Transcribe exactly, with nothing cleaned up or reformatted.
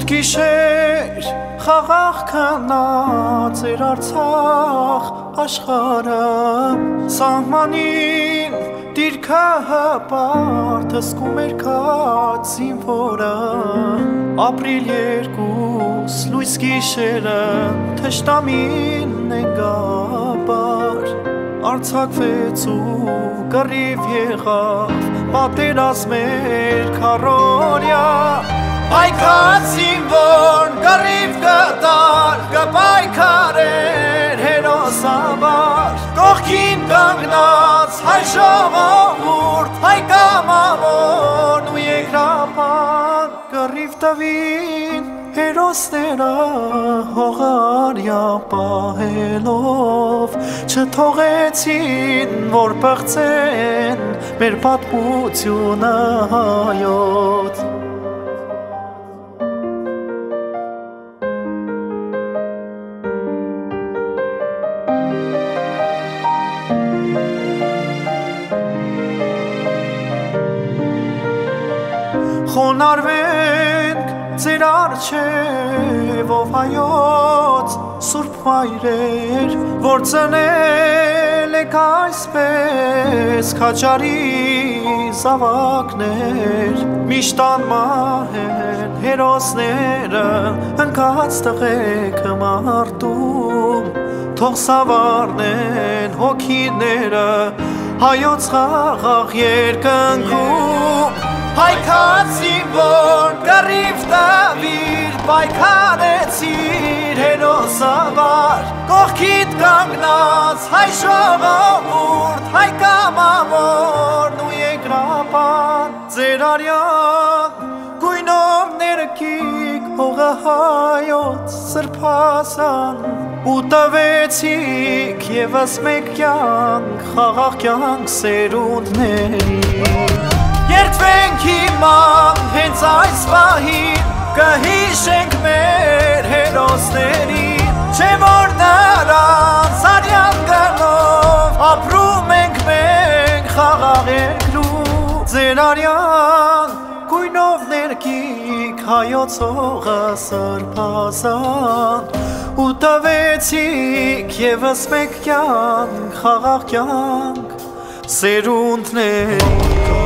գիշեր խաղաղ քնած էր Արցախ աշխարհը սահմանին դիրքը հպարտ հսկում էր քաց զինվորը ապրիլ երկուս լույս գիշերը թշնամին նեգաբար արձակվեց ու կռիվ եղավ պատերազմեր քարորյա Պայքար զինվոր կռիվ կտար կպայքարեր հերոսաբար Կողքին կանգնած հայ ժողովուրդ հայ կամավորն ու երկրապան կռիվ տվին հերոսները հողարյա պահելով չթողեցին որ պղծեն մեր պատմությունը հայոց Խոնարհվենք ձեր առջևով հայոց սուրբ հայրեր որ ծնել եք այսպես քաջարի զավակներ միշտ անմահեն հերոսները ընկած տղեկ մարտում թող սավառնեն հոգիները հայոց խաղաղ երկնքում Պայքար զինվոր կռիվ տվիր պայքարեցիր հերոսաբար Կողքիդ կանգնած հայ ժողովուրդ հայ կամավորն ու երկրապան Ձեր արյան գույնով ներքիք հողը հայոց սրբազան ու տվեցիք ևս մեկ կյանք խաղաղ կյանք սերունդների Երդվենք հիման հենց այս պահին կհիշենք մեր հերոսներին Չէ որ նրանց արյան գնով ապրում ենք մենք խաղաղ երկրում Ձեր արյան գույնով ներքիք հայոց հողը սրբազան ու տվեցիք ևս մեկ կյանք խաղաղ կյանք սերունդների